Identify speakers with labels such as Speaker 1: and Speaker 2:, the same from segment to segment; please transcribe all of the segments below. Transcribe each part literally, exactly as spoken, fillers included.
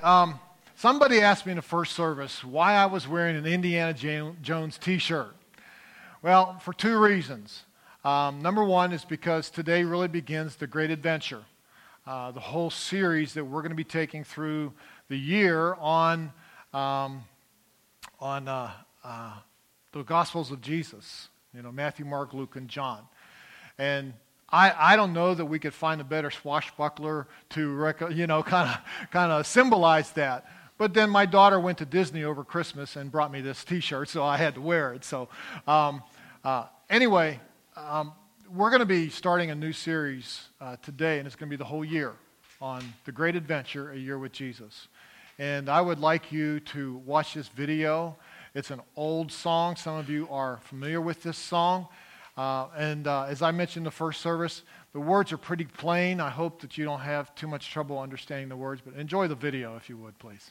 Speaker 1: Um, somebody asked me in the first service why I was wearing an Indiana Jones t-shirt. Well, for two reasons. Um, number one is because today really begins the Great Adventure, uh, the whole series that we're going to be taking through the year on um, on uh, uh, the Gospels of Jesus. You know, Matthew, Mark, Luke, and John. And I, I don't know that we could find a better swashbuckler to, rec- you know, kind of kind of symbolize that. But then my daughter went to Disney over Christmas and brought me this T-shirt, so I had to wear it. So um, uh, anyway, um, we're going to be starting a new series uh, today, and it's going to be the whole year on The Great Adventure, A Year with Jesus. And I would like you to watch this video. It's an old song. Some of you are familiar with this song. Uh, and uh, as I mentioned in the first service, the words are pretty plain. I hope that you don't have too much trouble understanding the words, but enjoy the video if you would, please.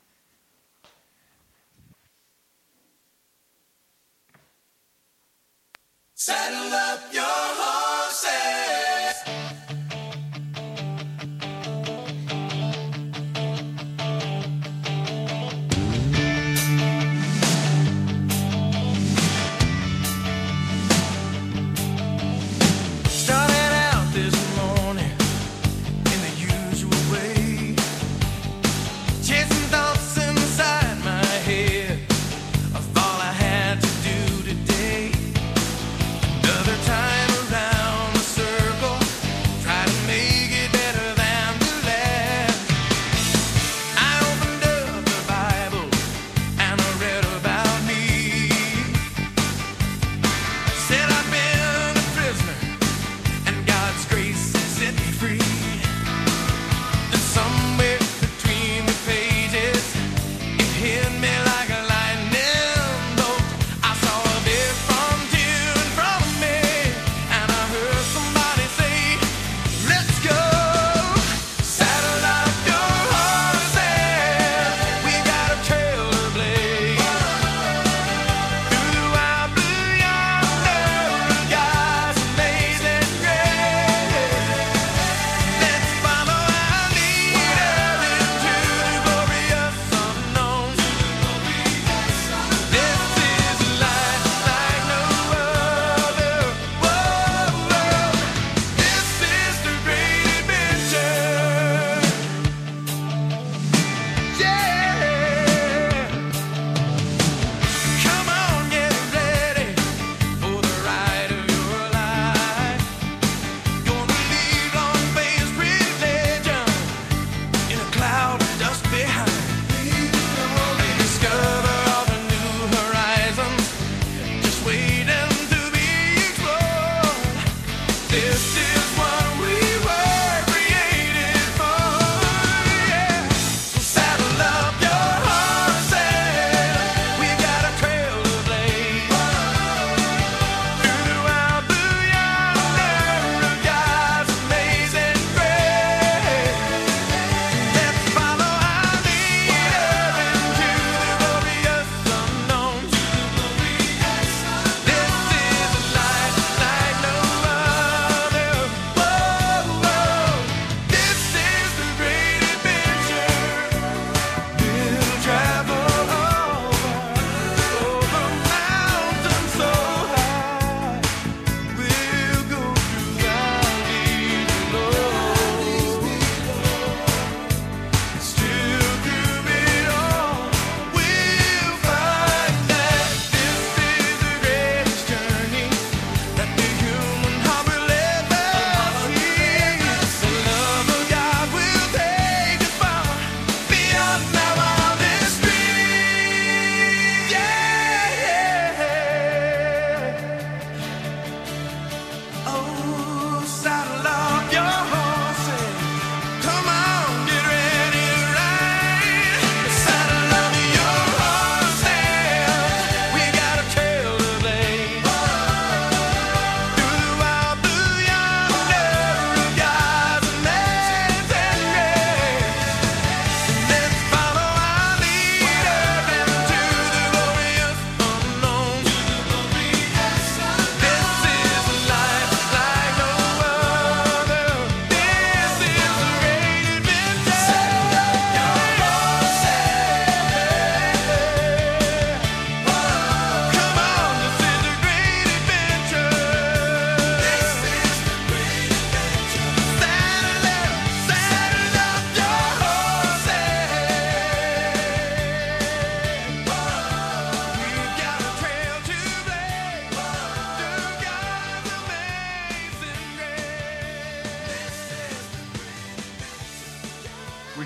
Speaker 2: Saddle up your horses.
Speaker 3: Time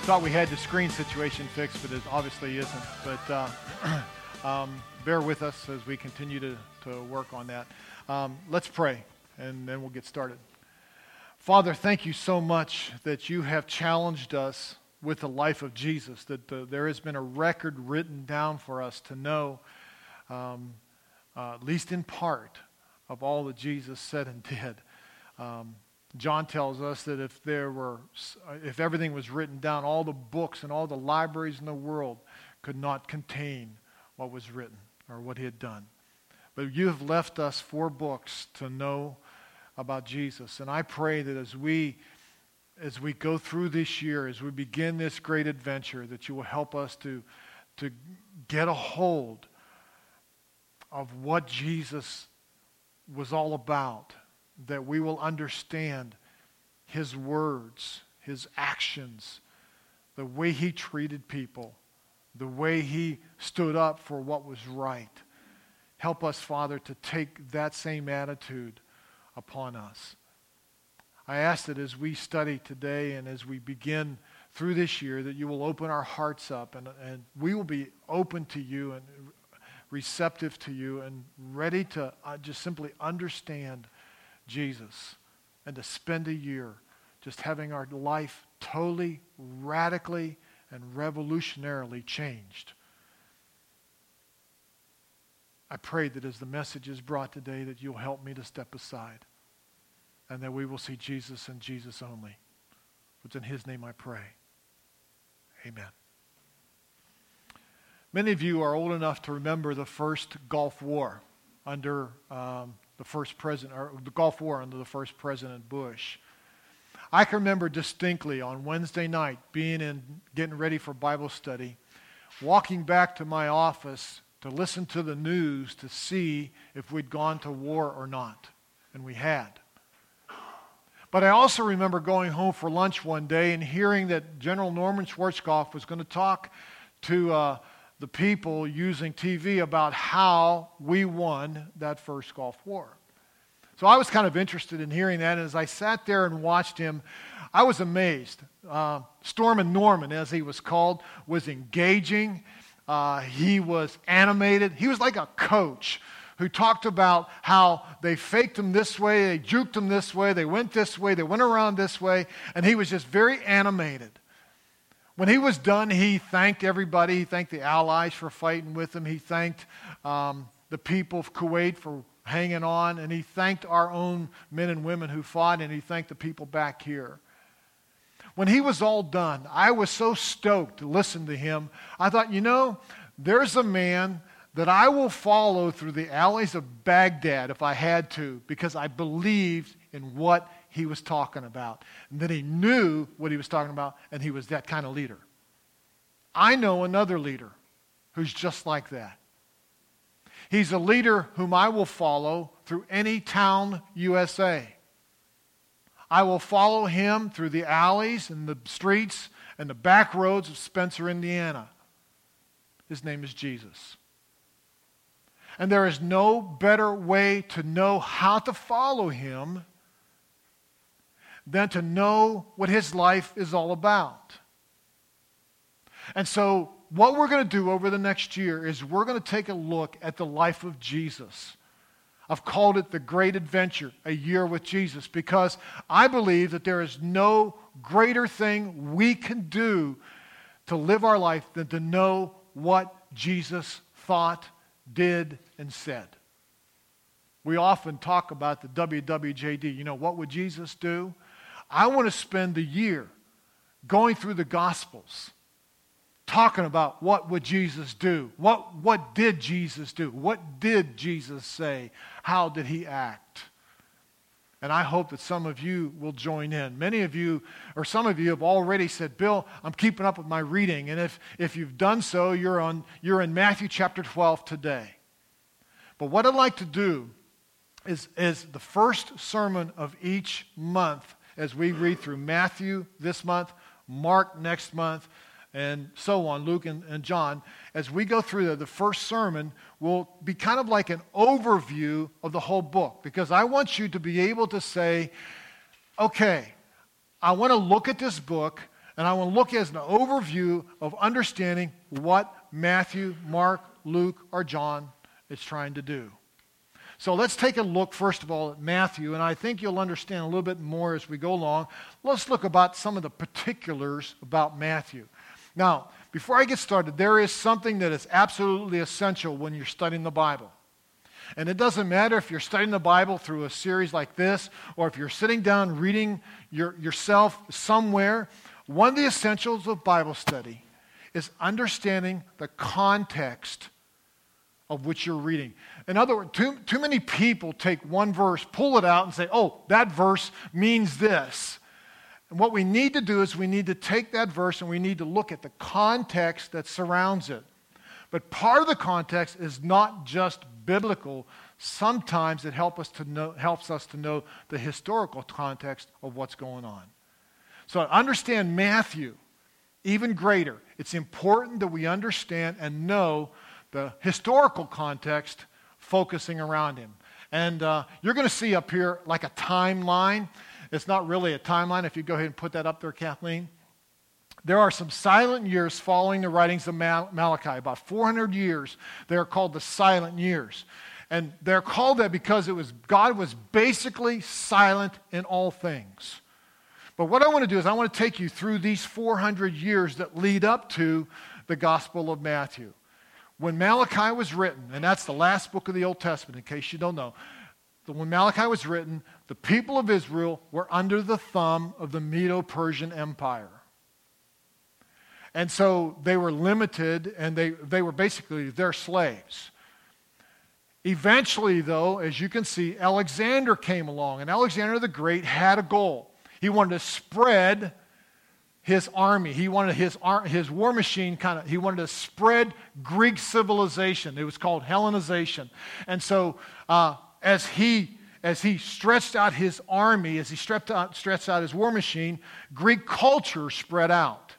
Speaker 1: thought we had the screen situation fixed, but it obviously isn't. But uh, um, bear with us as we continue to, to work on that. Um, let's pray, and then we'll get started. Father, thank you so much that you have challenged us with the life of Jesus, that the, there has been a record written down for us to know, um, uh, at least in part, of all that Jesus said and did. Um, John tells us that if there were, if everything was written down, all the books and all the libraries in the world could not contain what was written or what he had done. But you have left us four books to know about Jesus. And I pray that as we, as we go through this year, as we begin this great adventure, that you will help us to, to get a hold of what Jesus was all about, that we will understand his words, his actions, the way he treated people, the way he stood up for what was right. Help us, Father, to take that same attitude upon us. I ask that as we study today and as we begin through this year, that you will open our hearts up and, and we will be open to you and receptive to you and ready to uh, just simply understand Jesus, and to spend a year just having our life totally, radically, and revolutionarily changed. I pray that as the message is brought today, that you'll help me to step aside, and that we will see Jesus and Jesus only. It's in his name I pray. Amen. Many of you are old enough to remember the first Gulf War under um, the first president, or the Gulf War under the first President Bush. I can remember distinctly on Wednesday night being in, getting ready for Bible study, walking back to my office to listen to the news to see if we'd gone to war or not. And we had. But I also remember going home for lunch one day and hearing that General Norman Schwarzkopf was going to talk to uh, the people using T V about how we won that first Gulf War. So I was kind of interested in hearing that, and as I sat there and watched him, I was amazed. Uh, Stormin' Norman, as he was called, was engaging. Uh, he was animated. He was like a coach who talked about how they faked him this way, they juked him this way, they went this way, they went around this way, and he was just very animated. When he was done, he thanked everybody. He thanked the Allies for fighting with him. He thanked um, the people of Kuwait for hanging on. And he thanked our own men and women who fought. And he thanked the people back here. When he was all done, I was so stoked to listen to him. I thought, you know, there's a man that I will follow through the alleys of Baghdad if I had to, because I believed in what he was talking about. And that he knew what he was talking about, and he was that kind of leader. I know another leader who's just like that. He's a leader whom I will follow through any town U S A. I will follow him through the alleys and the streets and the back roads of Spencer, Indiana. His name is Jesus. And there is no better way to know how to follow him than to know what his life is all about. And so what we're going to do over the next year is we're going to take a look at the life of Jesus. I've called it the Great Adventure, a year with Jesus, because I believe that there is no greater thing we can do to live our life than to know what Jesus thought, did, and said. We often talk about the W W J D. You know, what would Jesus do? I want to spend the year going through the Gospels, talking about what would Jesus do? What, what did Jesus do? What did Jesus say? How did he act? And I hope that some of you will join in. Many of you, or some of you have already said, Bill, I'm keeping up with my reading. And if, if you've done so, you're, on, you're in Matthew chapter twelve today. But what I'd like to do is, is the first sermon of each month, as we read through Matthew this month, Mark next month, and so on, Luke and, and John, as we go through the, the first sermon will be kind of like an overview of the whole book, because I want you to be able to say, okay, I want to look at this book And I want to look as an overview of understanding what Matthew, Mark, Luke, or John is trying to do. So let's take a look, first of all, at Matthew, and I think you'll understand a little bit more as we go along. Let's look about some of the particulars about Matthew. Now, before I get started, there is something that is absolutely essential when you're studying the Bible. And it doesn't matter if you're studying the Bible through a series like this, or if you're sitting down reading your, yourself somewhere. One of the essentials of Bible study is understanding the context of which you're reading. In other words, too, too many people take one verse, pull it out, and say, oh, that verse means this. And what we need to do is we need to take that verse and we need to look at the context that surrounds it. But part of the context is not just biblical. Sometimes it help us to know, helps us to know the historical context of what's going on. So to understand Matthew even greater, it's important that we understand and know the historical context focusing around him. And uh, you're going to see up here like a timeline. It's not really a timeline. If you go ahead and put that up there, Kathleen. There are some silent years following the writings of Mal- Malachi, about four hundred years. They're called the silent years. And they're called that because it was God was basically silent in all things. But what I want to do is I want to take you through these four hundred years that lead up to the Gospel of Matthew. When Malachi was written, and that's the last book of the Old Testament, in case you don't know, when Malachi was written, the people of Israel were under the thumb of the Medo-Persian Empire. And so they were limited, and they, they were basically their slaves. Eventually, though, as you can see, Alexander came along, and Alexander the Great had a goal. He wanted to spread his army. He wanted his, his war machine kind of, he wanted to spread Greek civilization. It was called Hellenization. And so uh, as he as he stretched out his army, as he stretched out, stretched out his war machine, Greek culture spread out.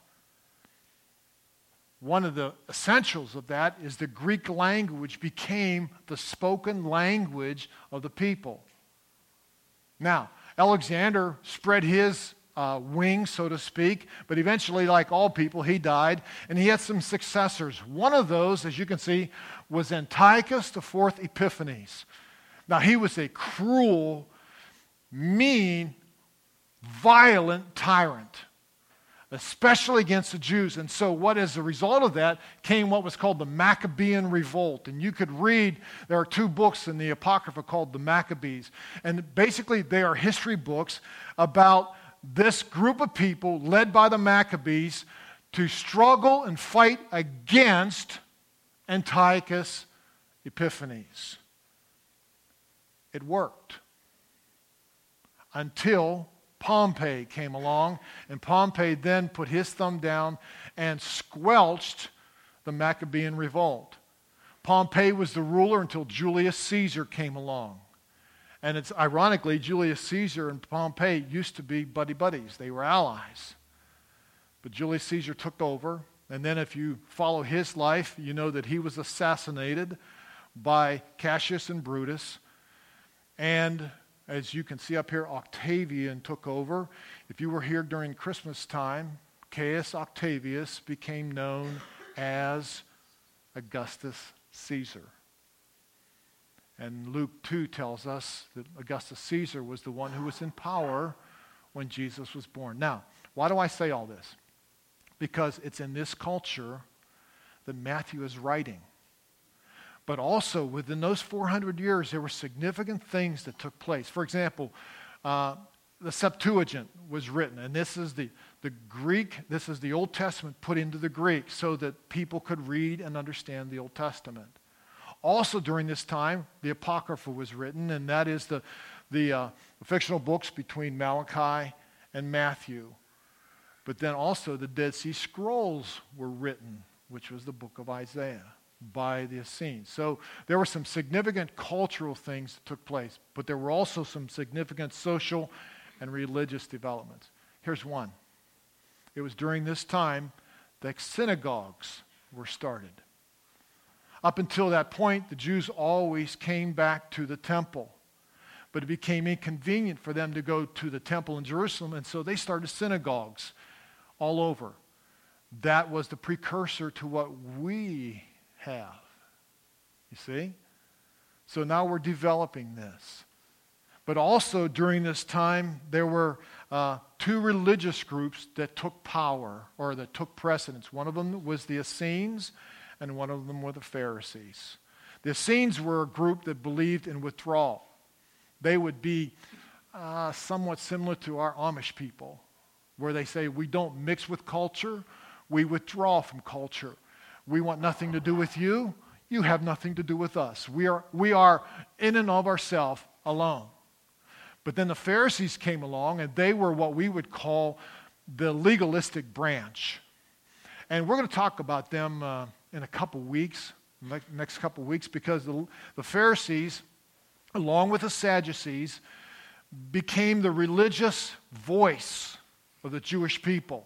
Speaker 1: One of the essentials of that is the Greek language became the spoken language of the people. Now, Alexander spread his uh, wings, so to speak, but eventually, like all people, he died, and he had some successors. One of those, as you can see, was Antiochus the Fourth Epiphanes. Now, he was a cruel, mean, violent tyrant, especially against the Jews. And so what as a result of that came what was called the Maccabean Revolt. And you could read, there are two books in the Apocrypha called the Maccabees. And basically they are history books about this group of people led by the Maccabees to struggle and fight against Antiochus Epiphanes. It worked until Pompey came along, and Pompey then put his thumb down and squelched the Maccabean revolt. Pompey was the ruler until Julius Caesar came along. And it's ironically, Julius Caesar and Pompey used to be buddy-buddies. They were allies. But Julius Caesar took over, and then if you follow his life, you know that he was assassinated by Cassius and Brutus. And as you can see up here, Octavian took over. If you were here during Christmas time, Caius Octavius became known as Augustus Caesar. And Luke two tells us that Augustus Caesar was the one who was in power when Jesus was born. Now, why do I say all this? Because it's in this culture that Matthew is writing. But also, within those four hundred years, there were significant things that took place. For example, uh, the Septuagint was written, and this is the, the Greek, this is the Old Testament put into the Greek so that people could read and understand the Old Testament. Also during this time, the Apocrypha was written, and that is the, the, uh, the fictional books between Malachi and Matthew. But then also the Dead Sea Scrolls were written, which was the book of Isaiah, by the Essenes. So there were some significant cultural things that took place, but there were also some significant social and religious developments. Here's one. It was during this time that synagogues were started. Up until that point, the Jews always came back to the temple, but it became inconvenient for them to go to the temple in Jerusalem, and so they started synagogues all over. That was the precursor to what we have. You see? So now we're developing this. But also during this time, there were uh, two religious groups that took power, or that took precedence. One of them was the Essenes, and one of them were the Pharisees. The Essenes were a group that believed in withdrawal. They would be uh, somewhat similar to our Amish people, where they say, we don't mix with culture, we withdraw from culture. We want nothing to do with you, you have nothing to do with us. We are, we are in and of ourselves alone. But then the Pharisees came along, and they were what we would call the legalistic branch. And we're going to talk about them uh, in a couple weeks, next couple weeks, because the, the Pharisees, along with the Sadducees, became the religious voice of the Jewish people.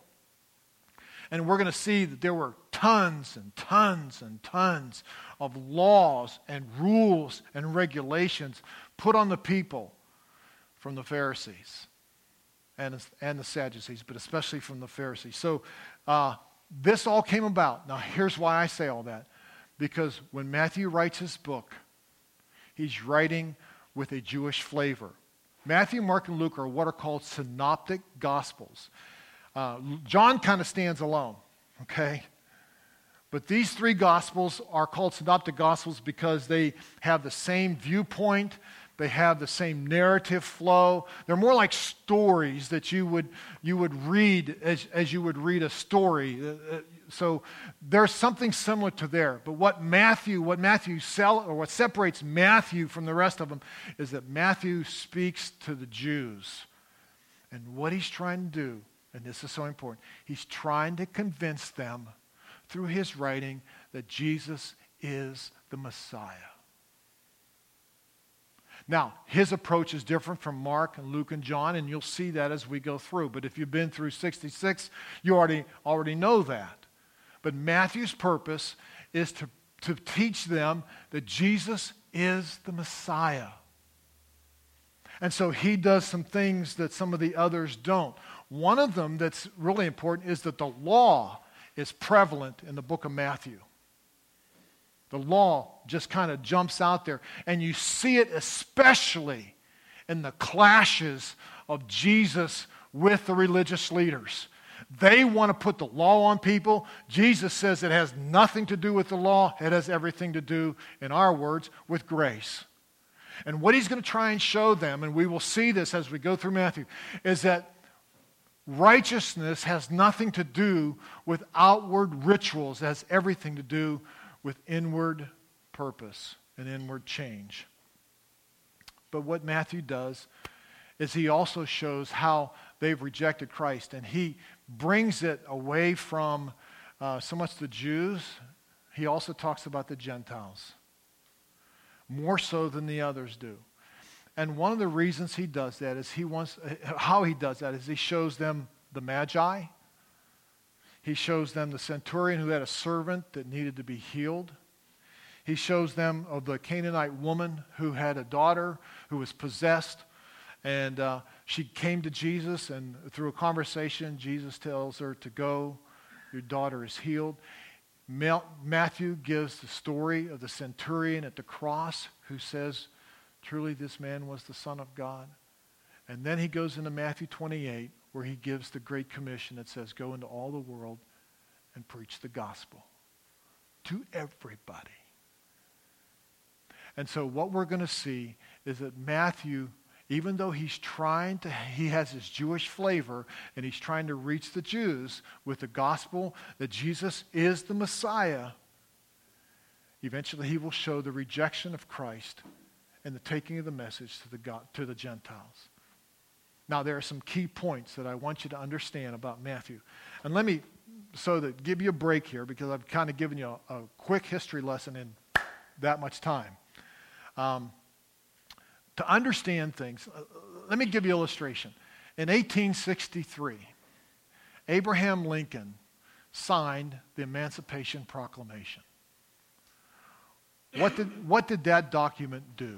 Speaker 1: And we're going to see that there were tons and tons and tons of laws and rules and regulations put on the people from the Pharisees and, and the Sadducees, but especially from the Pharisees. So uh, this all came about. Now here's why I say all that. Because when Matthew writes his book, he's writing with a Jewish flavor. Matthew, Mark, and Luke are what are called synoptic gospels. Uh, John kind of stands alone, okay? But these three gospels are called synoptic gospels because they have the same viewpoint, they have the same narrative flow. They're more like stories that you would you would read as, as you would read a story. Uh, so there's something similar to there. But what Matthew, what Matthew sell, or what separates Matthew from the rest of them is that Matthew speaks to the Jews. And what he's trying to do, and this is so important, he's trying to convince them through his writing that Jesus is the Messiah. Now, his approach is different from Mark and Luke and John, and you'll see that as we go through. But if you've been through sixty-six, you already, already know that. But Matthew's purpose is to, to teach them that Jesus is the Messiah. And so he does some things that some of the others don't. One of them that's really important is that the law is prevalent in the book of Matthew. The law just kind of jumps out there. And you see it especially in the clashes of Jesus with the religious leaders. They want to put the law on people. Jesus says it has nothing to do with the law. It has everything to do, in our words, with grace. And what he's going to try and show them, and we will see this as we go through Matthew, is that righteousness has nothing to do with outward rituals. It has everything to do with inward purpose and inward change. But what Matthew does is he also shows how they've rejected Christ, and he brings it away from uh, so much the Jews. He also talks about the Gentiles, more so than the others do. And one of the reasons he does that is he wants, how he does that is he shows them the Magi. He shows them the centurion who had a servant that needed to be healed. He shows them of the Canaanite woman who had a daughter who was possessed. And uh, she came to Jesus, and through a conversation, Jesus tells her to go. Your daughter is healed. Matthew gives the story of the centurion at the cross who says, truly this man was the Son of God. And then he goes into Matthew twenty-eight, where he gives the Great Commission that says, go into all the world and preach the gospel to everybody. And so what we're going to see is that Matthew, even though he's trying to, he has his Jewish flavor, and he's trying to reach the Jews with the gospel that Jesus is the Messiah, eventually he will show the rejection of Christ and the taking of the message to the God, to the Gentiles. Now, there are some key points that I want you to understand about Matthew. And let me, so that give you a break here, because I've kind of given you a, a quick history lesson in that much time. Um, to understand things, uh, let me give you an illustration. In eighteen sixty-three, Abraham Lincoln signed the Emancipation Proclamation. What did, what did that document do?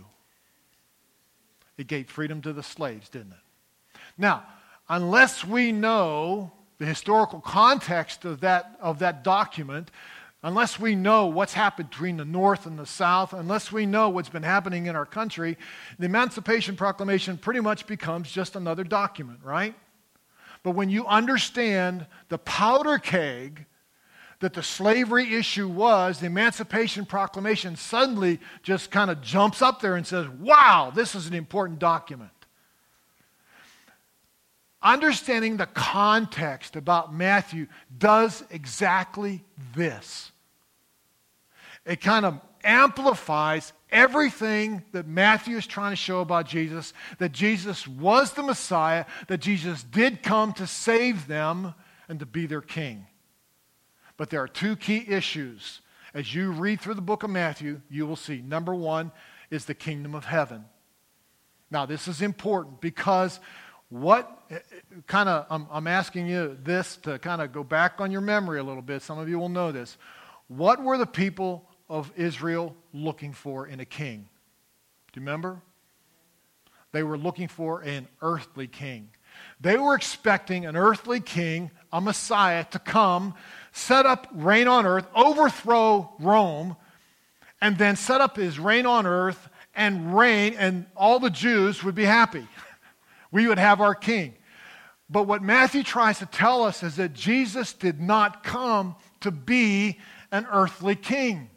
Speaker 1: It gave freedom to the slaves, didn't it? Now, unless we know the historical context of that, of that document, unless we know what's happened between the North and the South, unless we know what's been happening in our country, the Emancipation Proclamation pretty much becomes just another document, right? But when you understand the powder keg that the slavery issue was, the Emancipation Proclamation suddenly just kind of jumps up there and says, wow, this is an important document. Understanding the context about Matthew does exactly this. It kind of amplifies everything that Matthew is trying to show about Jesus, that Jesus was the Messiah, that Jesus did come to save them and to be their king. But there are two key issues. As you read through the book of Matthew, you will see. Number one is the kingdom of heaven. Now, this is important because what kind of, I'm, I'm asking you this to kind of go back on your memory a little bit. Some of you will know this. What were the people of Israel looking for in a king? Do you remember? They were looking for an earthly king. They were expecting an earthly king, a Messiah, to come, set up reign on earth, overthrow Rome, and then set up his reign on earth and reign, and all the Jews would be happy. We would have our king. But what Matthew tries to tell us is that Jesus did not come to be an earthly king.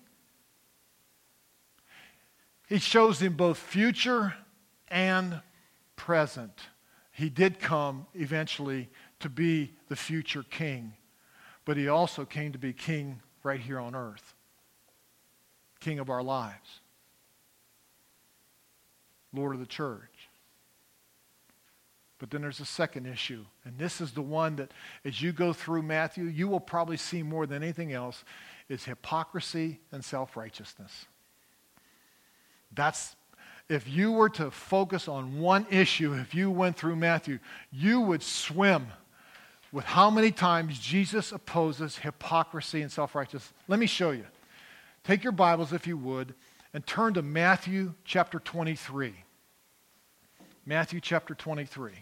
Speaker 1: He shows in both future and present. He did come eventually to be the future king, but he also came to be king right here on earth, king of our lives, Lord of the church. But then there's a second issue, and this is the one that as you go through Matthew, you will probably see more than anything else, is hypocrisy and self-righteousness. That's, if you were to focus on one issue, if you went through Matthew, you would swim with how many times Jesus opposes hypocrisy and self-righteousness. Let me show you. Take your Bibles, if you would, and turn to Matthew chapter twenty-three. Matthew chapter twenty-three.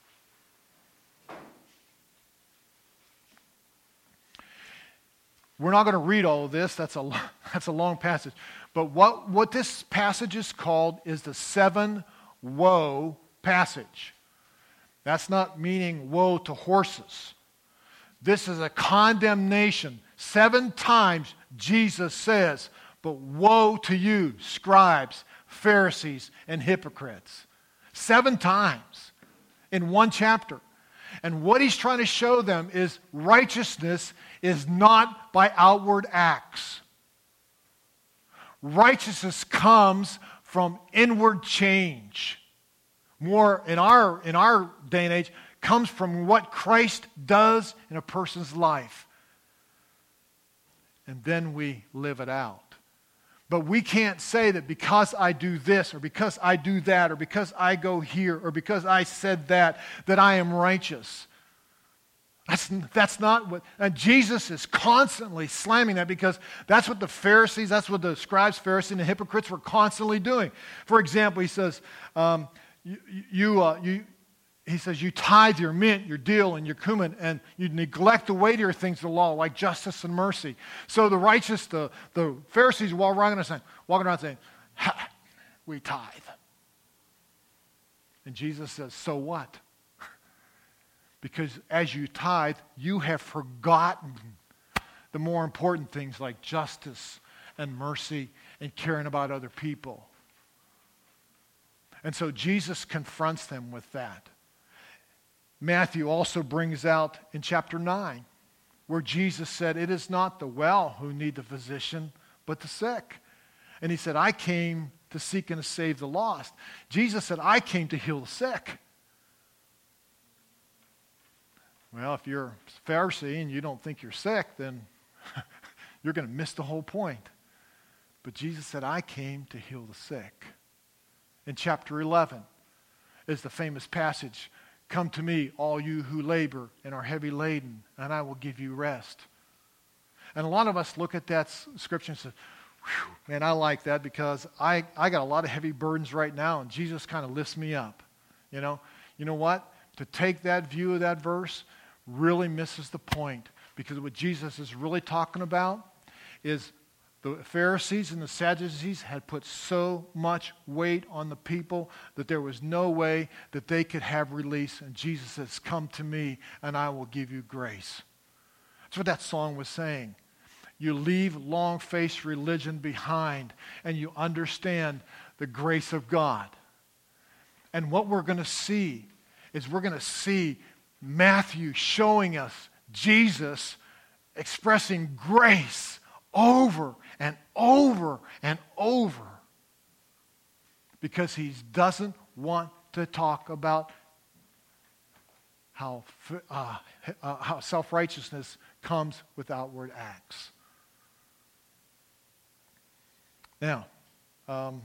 Speaker 1: We're not going to read all of this. That's a, that's a long passage. But what, what this passage is called is the seven woe passage. That's not meaning woe to horses. This is a condemnation. Seven times Jesus says, but woe to you, scribes, Pharisees, and hypocrites. Seven times in one chapter. And what he's trying to show them is righteousness is not by outward acts. Righteousness comes from inward change. More in our, in our day and age, comes from what Christ does in a person's life. And then we live it out. But we can't say that because I do this, or because I do that, or because I go here, or because I said that, that I am righteous. That's, that's not what, and Jesus is constantly slamming that because that's what the Pharisees, that's what the scribes, Pharisees, and the hypocrites were constantly doing. For example, he says, um, you, you, uh, you, he says, you tithe your mint, your dill, and your cumin, and you neglect the weightier things of the law, like justice and mercy. So the righteous, the, the Pharisees were walking around saying, walking around saying, ha, we tithe. And Jesus says, so what? Because as you tithe, you have forgotten the more important things like justice and mercy and caring about other people. And so Jesus confronts them with that. Matthew also brings out in chapter nine, where Jesus said, it is not the well who need the physician, but the sick. And he said, I came to seek and to save the lost. Jesus said, I came to heal the sick. Well, if you're a Pharisee and you don't think you're sick, then you're going to miss the whole point. But Jesus said, I came to heal the sick. In chapter eleven is the famous passage, come to me, all you who labor and are heavy laden, and I will give you rest. And a lot of us look at that scripture and say, man, I like that because I, I got a lot of heavy burdens right now, and Jesus kind of lifts me up. You know, you know what? To take that view of that verse, really misses the point, because what Jesus is really talking about is the Pharisees and the Sadducees had put so much weight on the people that there was no way that they could have release. And Jesus says, come to me and I will give you grace. That's what that song was saying. You leave long-faced religion behind and you understand the grace of God. And what we're going to see is we're going to see Matthew showing us Jesus expressing grace over and over and over, because he doesn't want to talk about how, uh, uh, how self-righteousness comes with outward acts. Now, um,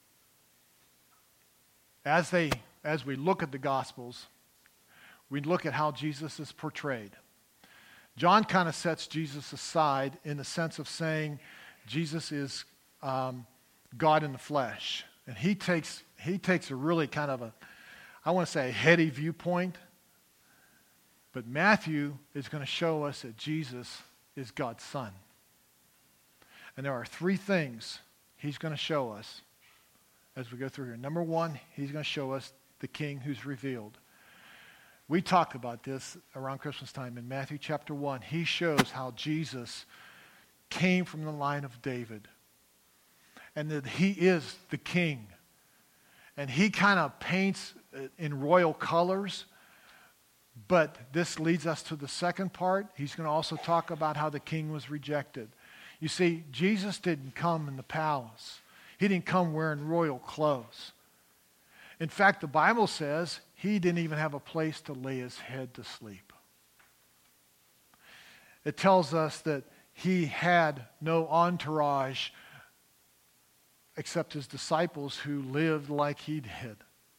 Speaker 1: as they as we look at the Gospels, we look at how Jesus is portrayed. John kind of sets Jesus aside in the sense of saying Jesus is um, God in the flesh. And he takes, he takes a really kind of a, I want to say a heady viewpoint. But Matthew is going to show us that Jesus is God's Son. And there are three things he's going to show us as we go through here. Number one, he's going to show us the King who's revealed. We talked about this around Christmas time in Matthew chapter one. He shows how Jesus came from the line of David and that he is the king. And he kind of paints in royal colors, but this leads us to the second part. He's going to also talk about how the king was rejected. You see, Jesus didn't come in the palace. He didn't come wearing royal clothes. In fact, the Bible says he didn't even have a place to lay his head to sleep. It tells us that he had no entourage except his disciples who lived like he did.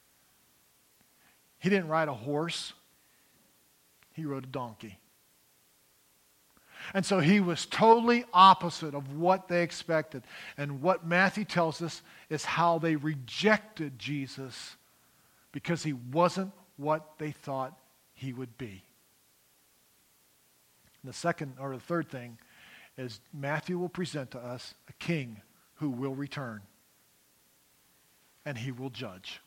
Speaker 1: He didn't ride a horse. He rode a donkey. And so he was totally opposite of what they expected. And what Matthew tells us is how they rejected Jesus because he wasn't what they thought he would be. And the second or the third thing is Matthew will present to us a king who will return. And he will judge.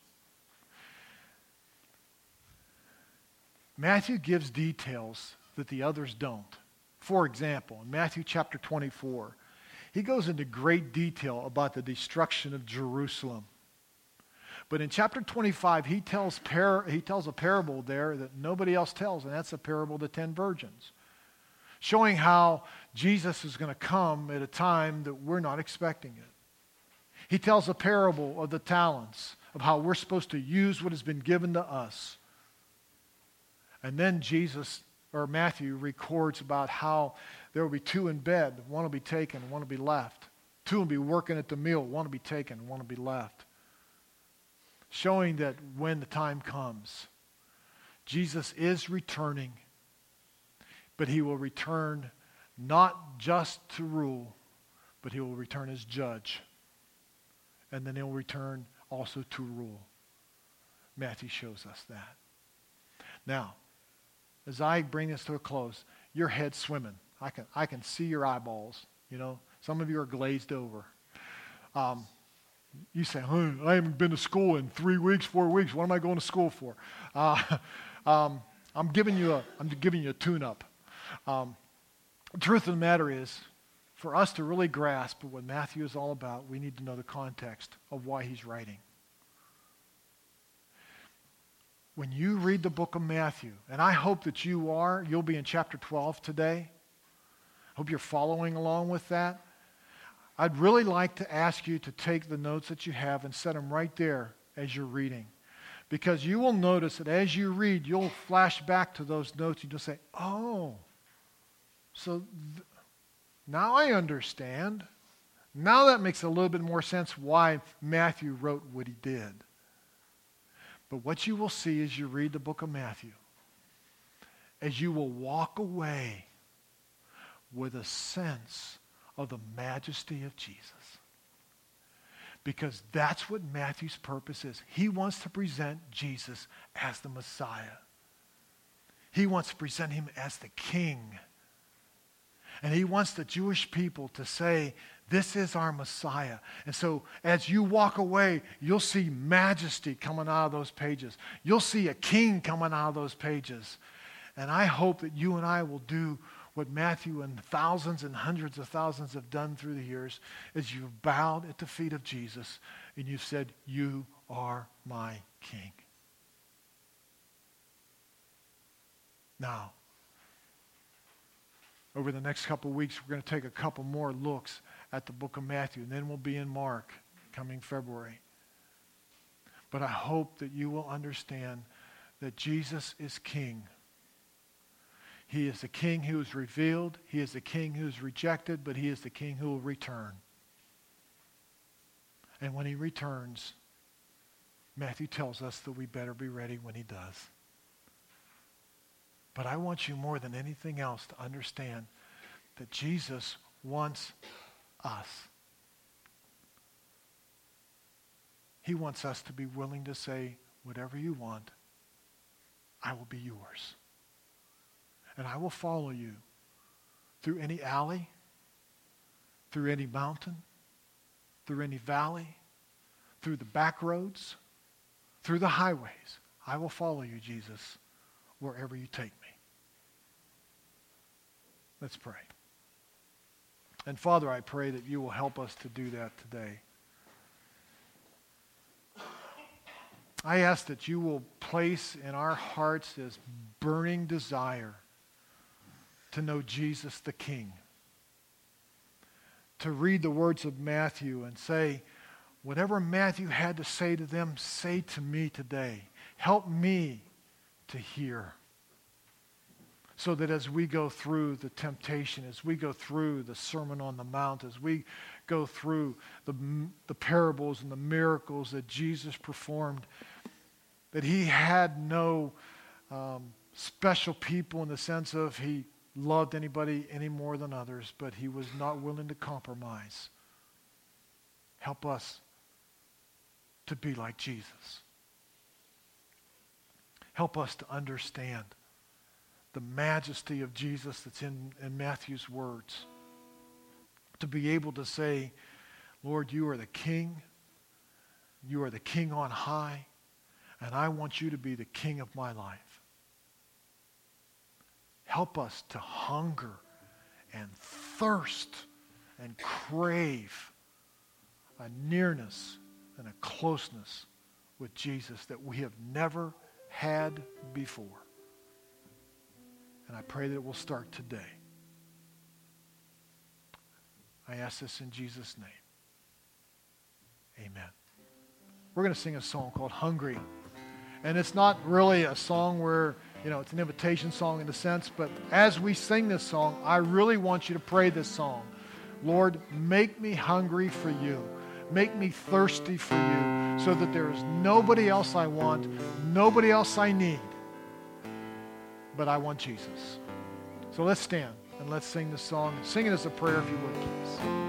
Speaker 1: Matthew gives details that the others don't. For example, in Matthew chapter twenty-four, he goes into great detail about the destruction of Jerusalem. But in chapter twenty-five, he tells, par- he tells a parable there that nobody else tells, and that's the parable of the ten virgins, showing how Jesus is going to come at a time that we're not expecting it. He tells a parable of the talents, of how we're supposed to use what has been given to us. And then Jesus, or Matthew, records about how there will be two in bed, one will be taken, one will be left. Two will be working at the meal, one will be taken, one will be left. Showing that when the time comes, Jesus is returning, but he will return not just to rule, but he will return as judge. And then he'll return also to rule. Matthew shows us that. Now, as I bring this to a close, your head's swimming. I can, I can see your eyeballs. You know, some of you are glazed over. Um, you say, huh, I haven't been to school in three weeks, four weeks. What am I going to school for? Uh, um, I'm giving you a, I'm giving you a tune-up. Um, the truth of the matter is, for us to really grasp what Matthew is all about, we need to know the context of why he's writing. When you read the book of Matthew, and I hope that you are, you'll be in chapter twelve today. Hope you're following along with that. I'd really like to ask you to take the notes that you have and set them right there as you're reading. Because you will notice that as you read, you'll flash back to those notes and you'll say, oh, so th- now I understand. Now that makes a little bit more sense why Matthew wrote what he did. But what you will see as you read the book of Matthew, as you will walk away with a sense of the majesty of Jesus. Because that's what Matthew's purpose is. He wants to present Jesus as the Messiah. He wants to present him as the king. And he wants the Jewish people to say, this is our Messiah. And so as you walk away, you'll see majesty coming out of those pages. You'll see a king coming out of those pages. And I hope that you and I will do what Matthew and thousands and hundreds of thousands have done through the years, is you've bowed at the feet of Jesus and you've said, you are my king. Now, over the next couple of weeks, we're going to take a couple more looks at the book of Matthew, and then we'll be in Mark coming February. But I hope that you will understand that Jesus is king. He is the king who is revealed. He is the king who is rejected, but he is the king who will return. And when he returns, Matthew tells us that we better be ready when he does. But I want you more than anything else to understand that Jesus wants us. He wants us to be willing to say, whatever you want, I will be yours. And I will follow you through any alley, through any mountain, through any valley, through the back roads, through the highways. I will follow you, Jesus, wherever you take me. Let's pray. And Father, I pray that you will help us to do that today. I ask that you will place in our hearts this burning desire to know Jesus the King. To read the words of Matthew and say, whatever Matthew had to say to them, say to me today. Help me to hear. So that as we go through the temptation, as we go through the Sermon on the Mount, as we go through the, the parables and the miracles that Jesus performed, that he had no um, special people in the sense of he loved anybody any more than others, but he was not willing to compromise. Help us to be like Jesus. Help us to understand the majesty of Jesus that's in, in Matthew's words. To be able to say, Lord, you are the King. You are the King on high. And I want you to be the King of my life. Help us to hunger and thirst and crave a nearness and a closeness with Jesus that we have never had before. And I pray that it will start today. I ask this in Jesus' name. Amen. We're going to sing a song called Hungry. And it's not really a song where, you know, it's an invitation song in a sense, but as we sing this song, I really want you to pray this song. Lord, make me hungry for you. Make me thirsty for you so that there is nobody else I want, nobody else I need, but I want Jesus. So let's stand and let's sing this song. Sing it as a prayer if you would, please.